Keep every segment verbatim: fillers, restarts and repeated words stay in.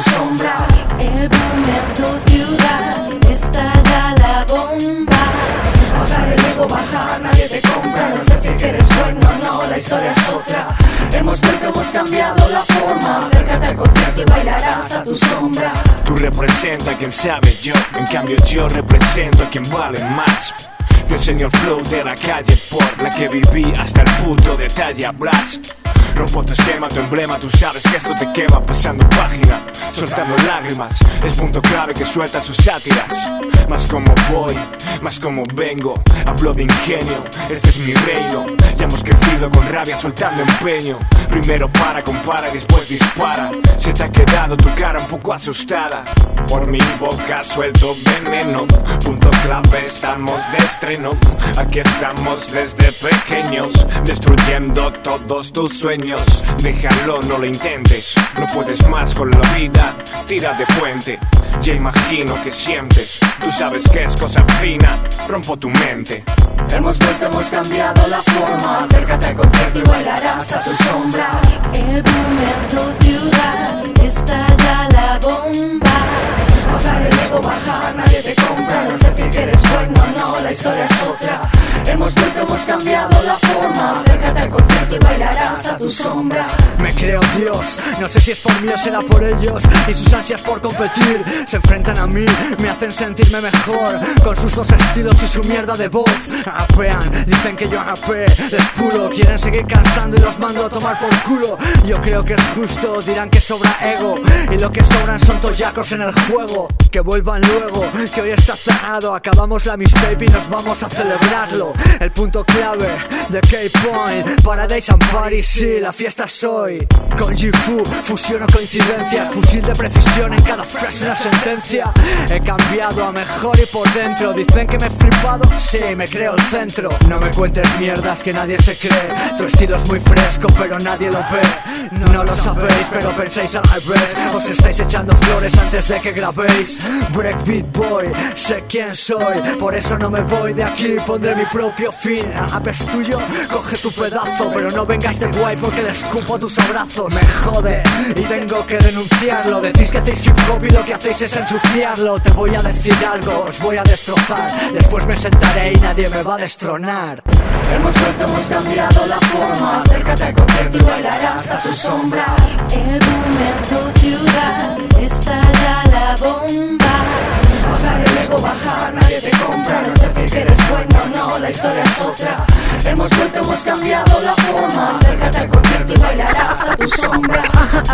sombra. El boom en tu ciudad, estalla la bomba. Bajar el ego, bajar, nadie te compra. No es decir que eres bueno, no, la historia es otra. Hemos vuelto, hemos cambiado la forma. Acércate al concierto y bailarás a tu sombra. Tú representas a quien sabe yo, en cambio yo represento a quien vale más. Te enseño el flow de la calle por la que viví hasta el punto detalle hablas. Rompo tu esquema, tu emblema, tú sabes que esto te quema. Pasando página, soltando lágrimas. Es punto clave que suelta sus sátiras. Más como voy, más como vengo. Hablo de ingenio, este es mi reino. Ya hemos crecido con rabia soltando empeño. Primero para, compara y después dispara. Se te ha quedado tu cara un poco asustada. Por mi boca suelto veneno. Punto clave, estamos de estreno. Aquí estamos desde pequeños, destruyendo todos tus sueños. Déjalo, no lo intentes. No puedes más con la vida, tira de puente. Ya imagino que sientes. Tú sabes que es cosa fina, rompo tu mente. Hemos vuelto, hemos cambiado la forma. Acércate al concierto y bailarás a tu sombra. El boom en tu ciudad, estalla la bomba. Bajar el ego, bajar, nadie te compra. No es decir que eres bueno, no, la historia es otra. Hemos vuelto, hemos cambiado la forma. Acércate al concierto y bailarás a tu sombra. Me creo Dios, no sé si es por mí o será por ellos. Y sus ansias por competir se enfrentan a mí, me hacen sentirme mejor. Con sus dos estilos y su mierda de voz. Rapean, dicen que yo rapé, es puro. Quieren seguir cansando y los mando a tomar por culo. Yo creo que es justo, dirán que sobra ego. Y lo que sobran son toyacos en el juego. Que vuelvan luego, que hoy está cerrado. Acabamos la mixtape y nos vamos a celebrarlo. El punto clave de K-Point, Paradise and Party, sí, la fiesta soy. Con G-Fu, fusiono coincidencias. Fusil de precisión en cada frase una sentencia. He cambiado a mejor y por dentro. Dicen que me he flipado, sí, me creo el centro. No me cuentes mierdas que nadie se cree. Tu estilo es muy fresco pero nadie lo ve. No lo sabéis pero pensáis al revés. Os estáis echando flores antes de que grabéis. Breakbeat boy, sé quién soy. Por eso no me voy de aquí, pondré mi propio fin. Rap es tuyo, coge tu pedazo. Pero no vengáis de guay porque le escupo tus abrazos. Me jode y tengo que denunciarlo. Decís que hacéis hip hop y lo que hacéis es ensuciarlo. Te voy a decir algo, os voy a destrozar. Después me sentaré y nadie me va a destronar. Hemos vuelto, hemos cambiado la forma. Acércate al concierto y bailarás a tu sombra. El boom en tu ciudad, estalla la bomba. Bajar el ego, bajar, nadie te compra. No es decir que eres bueno, no, la historia es otra. Hemos vuelto, hemos cambiado la forma. Acércate al concierto y bailarás a tu sombra.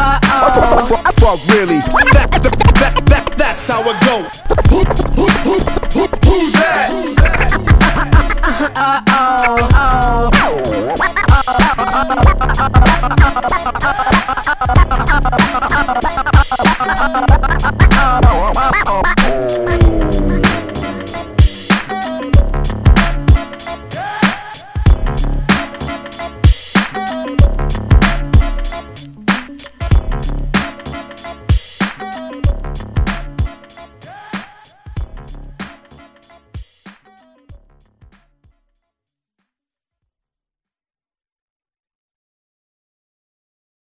Fuck really, that, that, that, that, that's how it go. Who, who, who, who, who's that? Oh, oh, oh.